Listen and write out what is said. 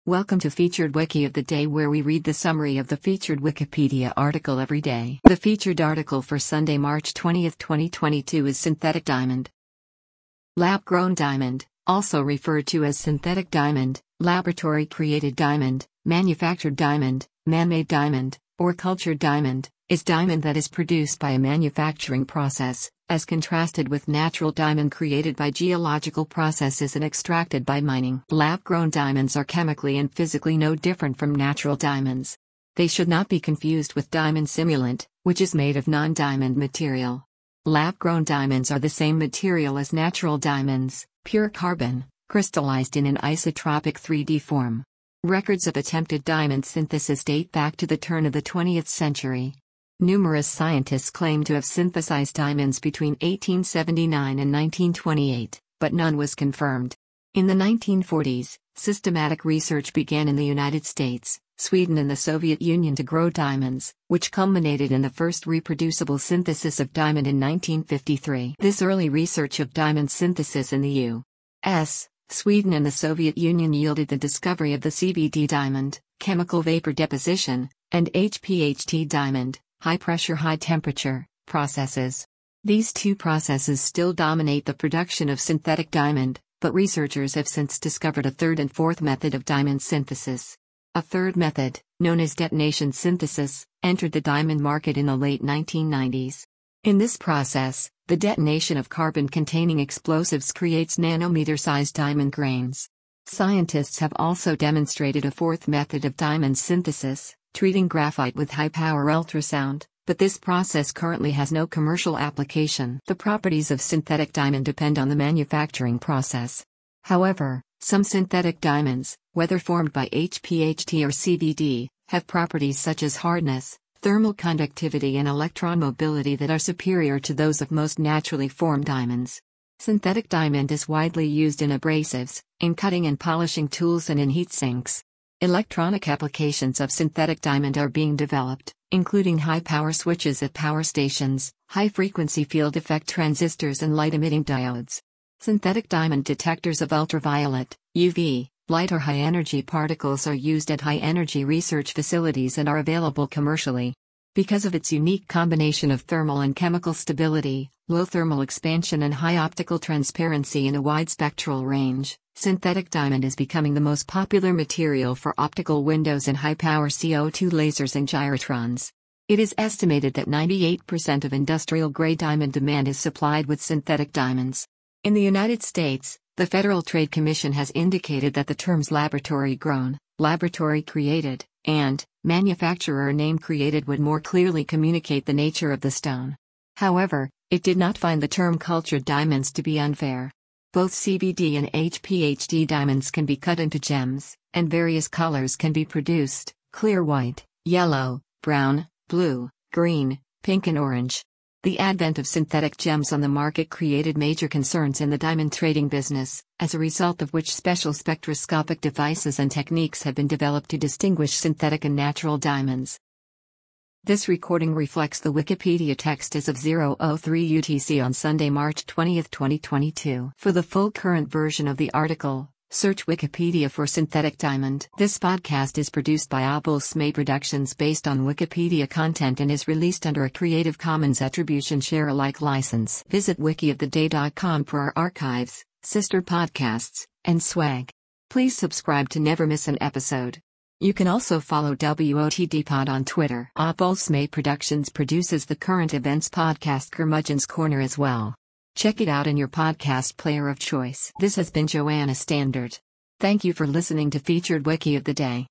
Welcome to Featured Wiki of the Day, where we read the summary of the featured Wikipedia article every day. The featured article for Sunday, March 20, 2022 is Synthetic Diamond. Lab-grown diamond, also referred to as synthetic diamond, laboratory-created diamond, manufactured diamond, man-made diamond, or cultured diamond, is diamond that is produced by a manufacturing process, as contrasted with natural diamond created by geological processes and extracted by mining. Lab-grown diamonds are chemically and physically no different from natural diamonds. They should not be confused with diamond simulant, which is made of non-diamond material. Lab-grown diamonds are the same material as natural diamonds, pure carbon, crystallized in an isotropic 3D form. Records of attempted diamond synthesis date back to the turn of the 20th century. Numerous scientists claim to have synthesized diamonds between 1879 and 1928, but none was confirmed. In the 1940s, systematic research began in the United States, Sweden and the Soviet Union to grow diamonds, which culminated in the first reproducible synthesis of diamond in 1953. This early research of diamond synthesis in the U.S., Sweden and the Soviet Union yielded the discovery of the CVD diamond, chemical vapor deposition, and HPHT diamond, high-pressure high-temperature, processes. These two processes still dominate the production of synthetic diamond, but researchers have since discovered a third and fourth method of diamond synthesis. A third method, known as detonation synthesis, entered the diamond market in the late 1990s. In this process, the detonation of carbon-containing explosives creates nanometer-sized diamond grains. Scientists have also demonstrated a fourth method of diamond synthesis, treating graphite with high-power ultrasound, but this process currently has no commercial application. The properties of synthetic diamond depend on the manufacturing process. However, some synthetic diamonds, whether formed by HPHT or CVD, have properties such as hardness, thermal conductivity and electron mobility that are superior to those of most naturally formed diamonds. Synthetic diamond is widely used in abrasives, in cutting and polishing tools and in heat sinks. Electronic applications of synthetic diamond are being developed, including high-power switches at power stations, high-frequency field effect transistors and light-emitting diodes. Synthetic diamond detectors of ultraviolet, UV, light or high-energy particles are used at high-energy research facilities and are available commercially. Because of its unique combination of thermal and chemical stability, low thermal expansion and high optical transparency in a wide spectral range, synthetic diamond is becoming the most popular material for optical windows and high-power CO2 lasers and gyrotrons. It is estimated that 98% of industrial-grade diamond demand is supplied with synthetic diamonds. In the United States, the Federal Trade Commission has indicated that the terms laboratory-grown, laboratory-created, and manufacturer name created would more clearly communicate the nature of the stone. However, it did not find the term cultured diamonds to be unfair. Both CVD and HPHT diamonds can be cut into gems, and various colors can be produced: clear white, yellow, brown, blue, green, pink and orange. The advent of synthetic gems on the market created major concerns in the diamond trading business, as a result of which special spectroscopic devices and techniques have been developed to distinguish synthetic and natural diamonds. This recording reflects the Wikipedia text as of 0:03 UTC on Sunday, March 20, 2022. For the full current version of the article, search Wikipedia for synthetic diamond. This podcast is produced by Abulsmay Productions based on Wikipedia content and is released under a Creative Commons Attribution Share Alike license. Visit wikioftheday.com for our archives, sister podcasts, and swag. Please subscribe to never miss an episode. You can also follow WOTDpod on Twitter. Abulsmay Productions produces the current events podcast Curmudgeon's Corner as well. Check it out in your podcast player of choice. This has been Joanna Standard. Thank you for listening to Featured Wiki of the Day.